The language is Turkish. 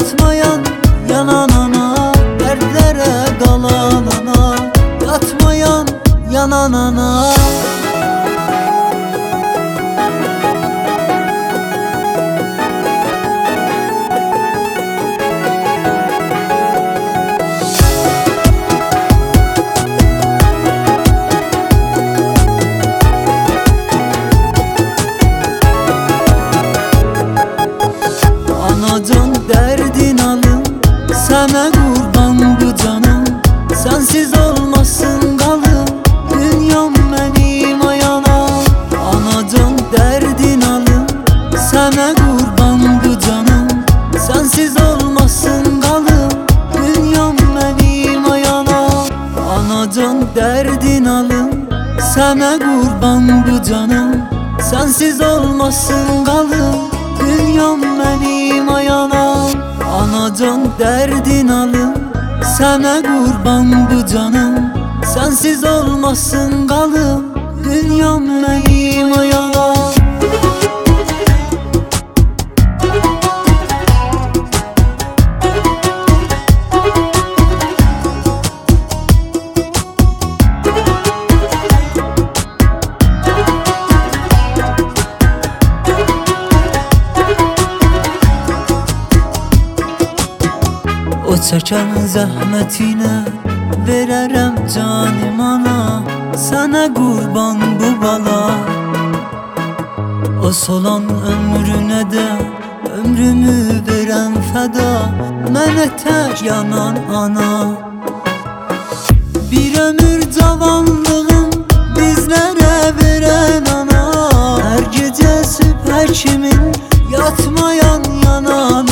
Yatmayan yanan ana, dertlere kalan ana. Yatmayan yanan ana. Anacan derdin alın, sana kurban bu canım. Sensiz olmasın kalım, dünyam benim ayana. Anacan derdin alın, sana kurban bu canım. Sensiz olmasın kalım, dünyam benim ayana. Anacan derdin alın, sana kurban bu canım. Sensiz olmasın kalım, dünyam benim ayana. Anacan derdin alın, sana kurban bu canım. Sensiz olmasın kalım, dünyam benim ayana. O çeken zəhmətinə verərəm canım ana. Sənə qurban bu bala. O solan ömrünə də ömrümü verəm fəda. Mənə tək yanan ana. Bir ömür cavanlığım bizlərə verən ana. Hər gecə sübhə kimin yatmayan yanan